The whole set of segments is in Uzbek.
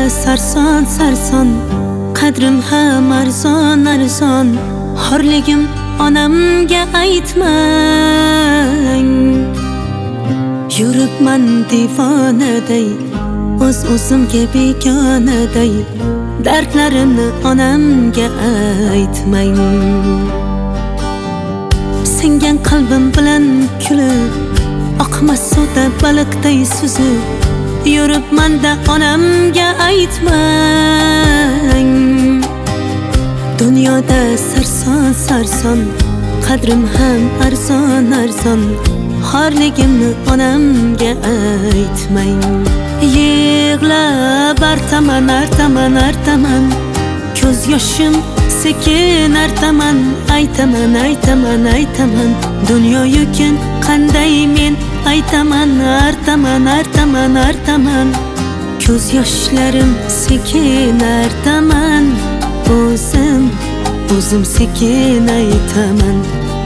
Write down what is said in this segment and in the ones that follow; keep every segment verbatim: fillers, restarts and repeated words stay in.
sarson sarson, qadrim ham arzon arzon. Xorligim onamga aytmang. Yuribman divonaday, o'z o'zimga begonaday. Dardlarimni onamga aytmang. Singan qalbim bilan kulib, oqmas suvda baliqday suzib, yuribman-da onamga aytmang. Dunyoda sarson sarson, qadrim ham arzon arzon. Xorligimni onamga aytmang. Yig'lab artaman artaman artaman, ko'z yoshim sekin artaman. Aytaman aytaman aytaman, dunyo yukin qanday men aytaman. Artaman artaman artaman, ko'z yoshlarim sekin artaman. O'zim o'zim sekin aytaman.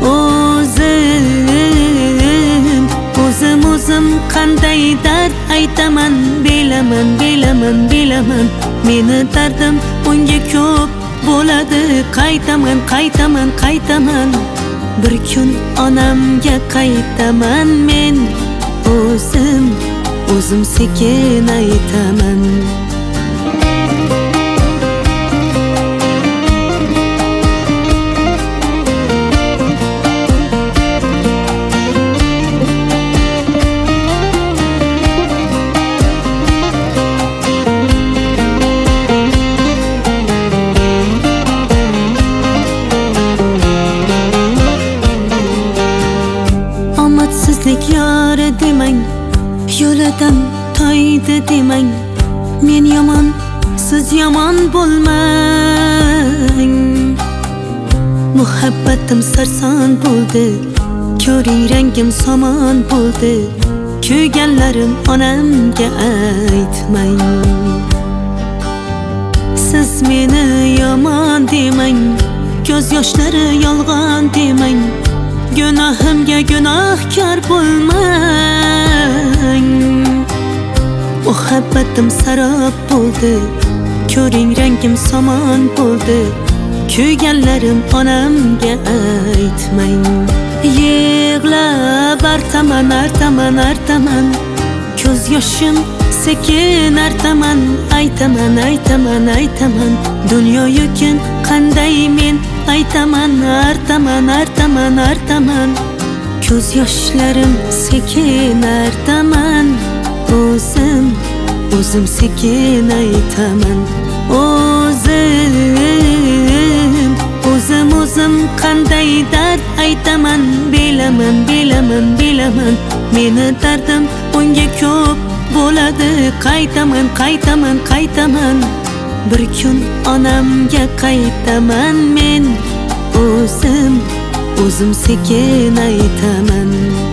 O'zim o'zim o'zim qanday dard aytaman. Bilaman bilaman bilaman, meni dardim unga ko'p bo'ladi. Qaytaman qaytaman qaytaman, bir kun onamga qaytaman men. O'zim o'zim sekin aytaman. Omadsizlik yori demang, yo'lidan toydi demang. Men yomon, siz yomon bo'lmang. Muhabbatim sarson bo'ldi, ko'ring rangim somon bo'ldi. Kuyganlarim onamga aytmang. Siz meni yomon demang, ko'z yoshlari yolg'on demang. Gunohimga gunohkor bo'lmang. Muhabbatim sarob bo'ldi, ko'ring rangim somon bo'ldi. Kuyganlarim onamga aytmang. Yig'lab artaman artaman artaman, ko'z yoshim sekin artaman. Aytaman aytaman aytaman, dunyo yukin qanday men aytaman. Artaman artaman artaman, ko'z yoshlarim sekin artaman. O'zim o'zim sekin aytaman. O'zim o'zim o'zim qanday dard aytaman. Bilaman bilaman bilaman, meni dardim unga ko'p bo'ladi. Qaytaman qaytaman qaytaman, bir kun onamga qaytaman men. O'zim o'zim sekin aytaman.